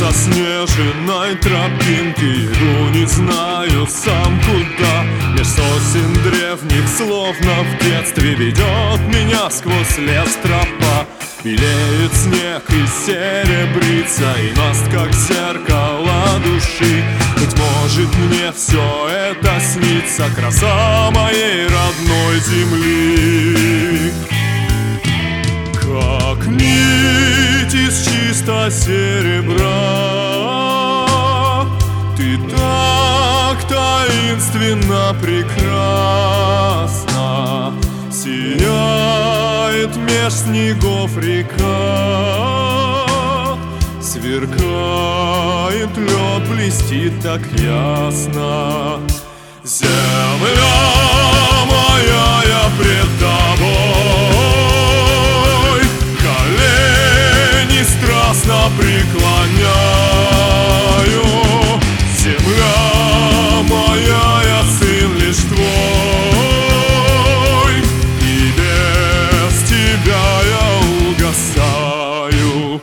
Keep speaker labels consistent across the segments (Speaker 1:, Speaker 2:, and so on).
Speaker 1: заснеженной тропинке иду, не знаю сам куда. Меж сосен древних, словно в детстве, ведет меня сквозь лес тропа. Белеет снег и серебрится, и мост, как зеркало души. Быть может, мне все это снится, краса моей родной земли. Как нить из чисто серебра, ты так таинственно прекрасна. Сияет меж снегов река, сверкает лед, блестит так ясно. Земля моя, я пред тобой колени страстно преклоняю. Земля моя, я сын лишь твой, и без тебя я угасаю.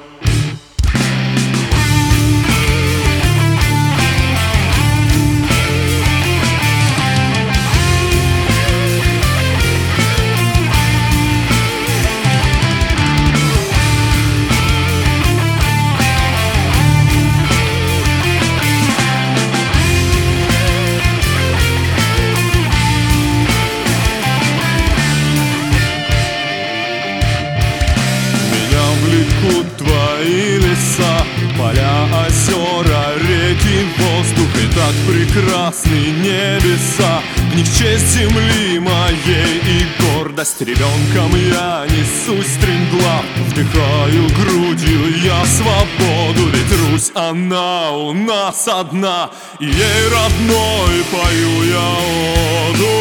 Speaker 1: Твои леса, поля, озера, реки, воздух и так прекрасны небеса. В них честь земли моей и гордость. Ребенком я несусь стремглав, вдыхаю грудью я свободу. Ведь Русь, она у нас одна, и ей родной пою я оду.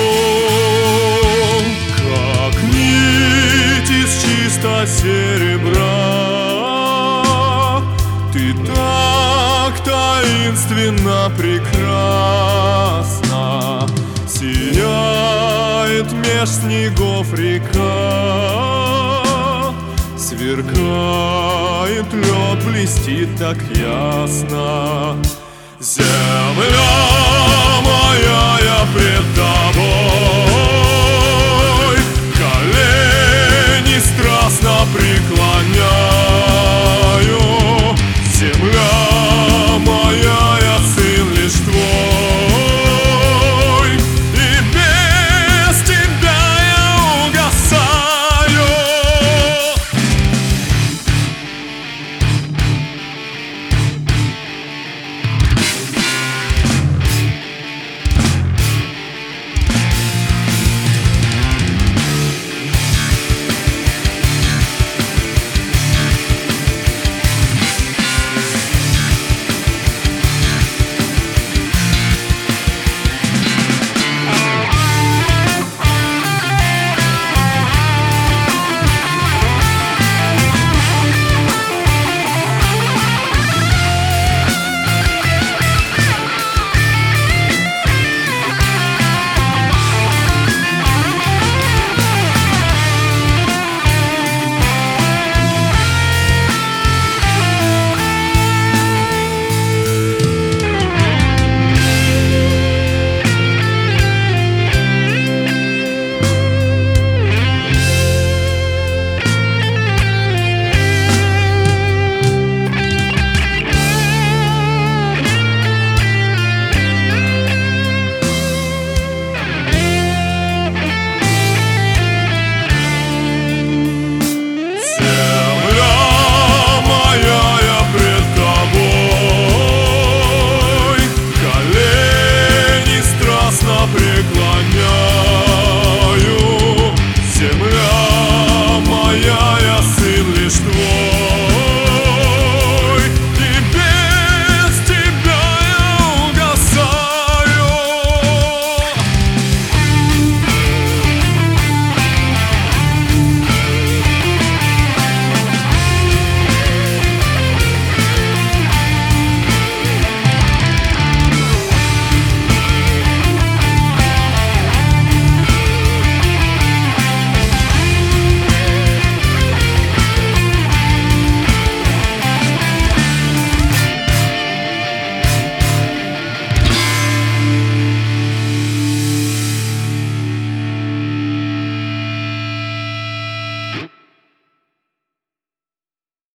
Speaker 1: Как нить из чисто серебра, ты так таинственно прекрасна. Сияет меж снегов река, сверкает лед, блестит так ясно. Земля моя,